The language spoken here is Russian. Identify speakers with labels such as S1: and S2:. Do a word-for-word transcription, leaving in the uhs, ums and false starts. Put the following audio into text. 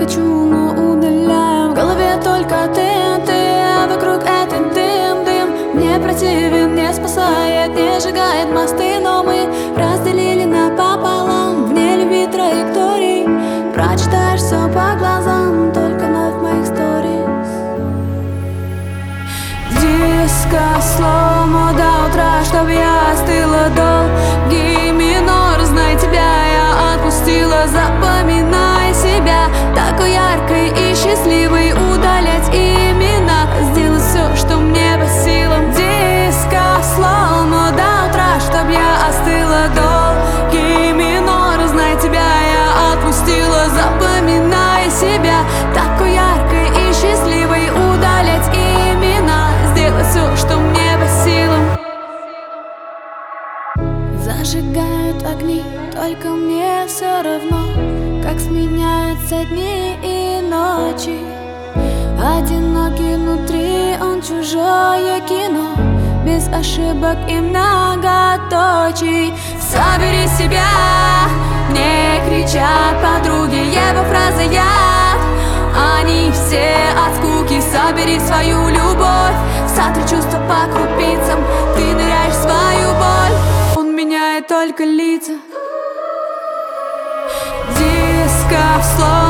S1: хочу, но удаляю. В голове только ты, ты, а вокруг этот дым, дым. Мне противен, не спасает, не сжигает мосты, но мы разделили напополам. Вне любви траекторий прочитаешь все по глазам, только вновь моих сторис. Диско сломо до утра, чтоб я остыла. Долгий минор, знай, тебя я отпустила. Запоминай себя такой яркой и счастливой, удалять имена, сделать все, что мне по силам. Диско сломо до утра, чтоб я остыла. Долгий минор, знай, тебя я отпустила. Запоминай себя такой яркой и счастливой, удалять имена, сделать все, что мне по силам. Зажигают огни, только мне все равно, как сменяются дни и ночи. Одинокий внутри, он чужое кино, без ошибок и многоточий. Собери себя, мне кричат подруги, его фраза яд. Они все от скуки. Собери свою любовь, сотри чувства по крупицам. Ты ныряешь в свою боль, он меняет только лица. Диско в слово